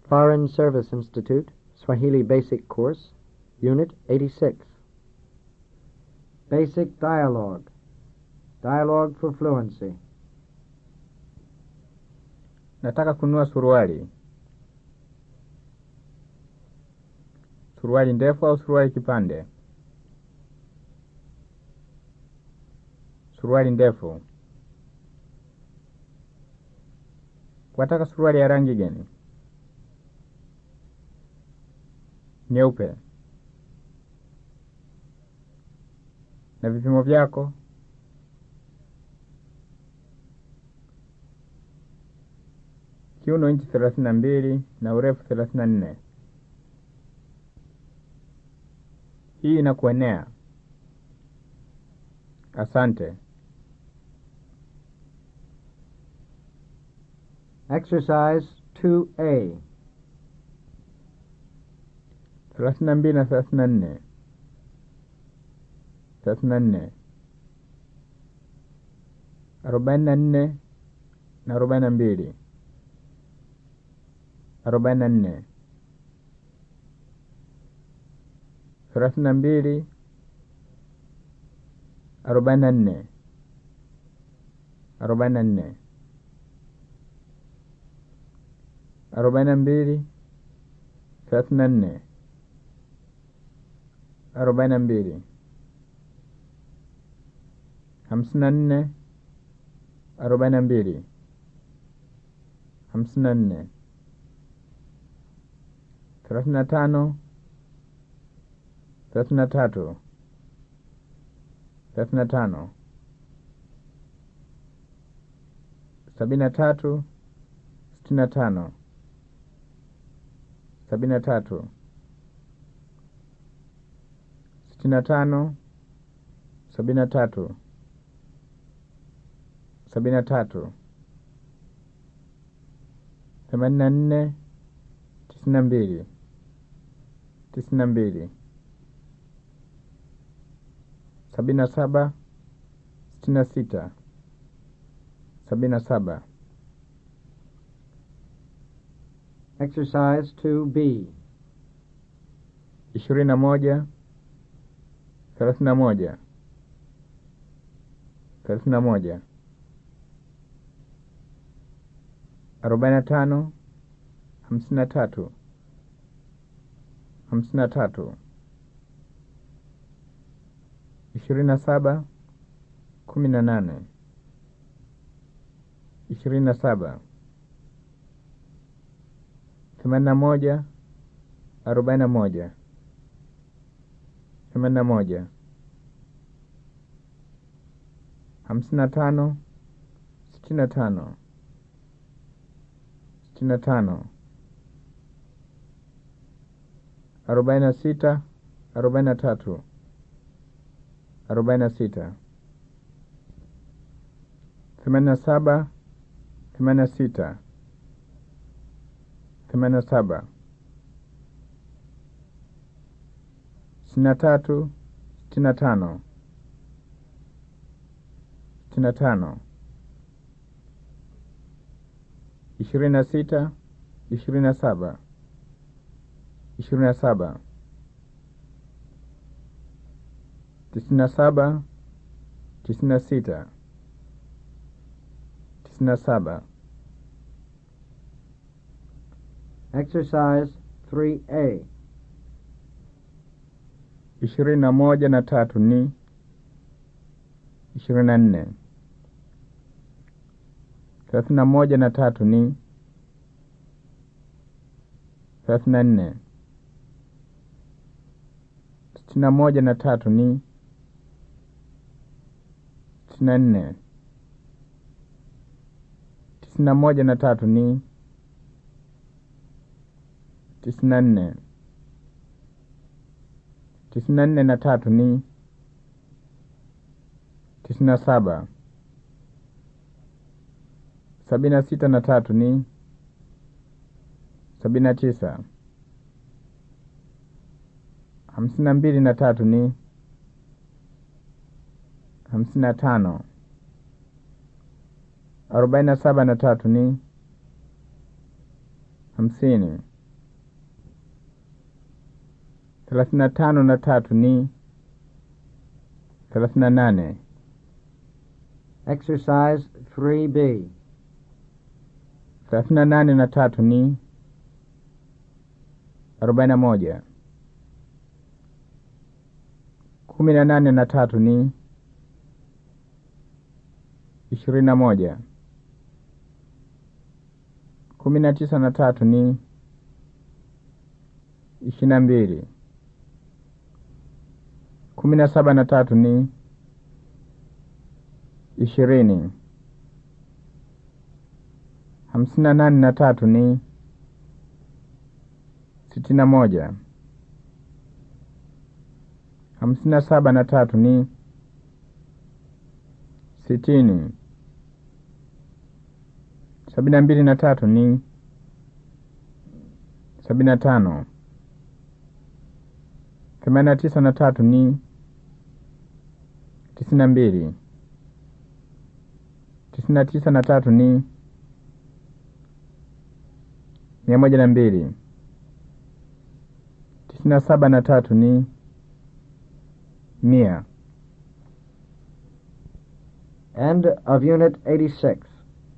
Foreign Service Institute, Swahili Basic Course, Unit 86. Basic Dialogue. Dialogue for Fluency. Nataka kununua suruali. Suruali ndefu au suruali kipande? Suruali ndefu. Wataka suruali ya rangi gani? Nyeupe. Na vipimo vyako? Kiuno inchi 32 na urefu 34. Hii inakuenea. Asante. Exercise 2A. 32 na 34. 34. 44 na 42. 44. 32. 44. 44. 42. 34. 42. 54. 42. 54. 35. 33. 35. 73. 65. 73. 65. 73. 73. 84. 92. 92. 77. 66. 77. Exercise 2B. 21. 31. 31. 45. 53. 53. 27. 18. 27. 81. 41. 81. 55. 65. 65. 46. 43. 46. 87. 86. 87. 63. 65. 65. 26. 27. 27. 97. 96. 97. Exercise 3A. 21 na 3 ni 24. 31 na 3 ni 34. 61 na 3 ni 64. 91 na 3 ni 94. 94 na 3 ni 97. 76 na 3 ni 79. 52 na 3 ni 55. 47 na 3 ni 50. 35 ni 38. Exercise 3B. 38 ni 41. 18 ni 21. 19 ni 22. 17 ni 20. 58 ni 61. 57 ni 60. 72 ni 75. 89 ni 92. 99 ni 102. 97 ni 100. End of Unit 86.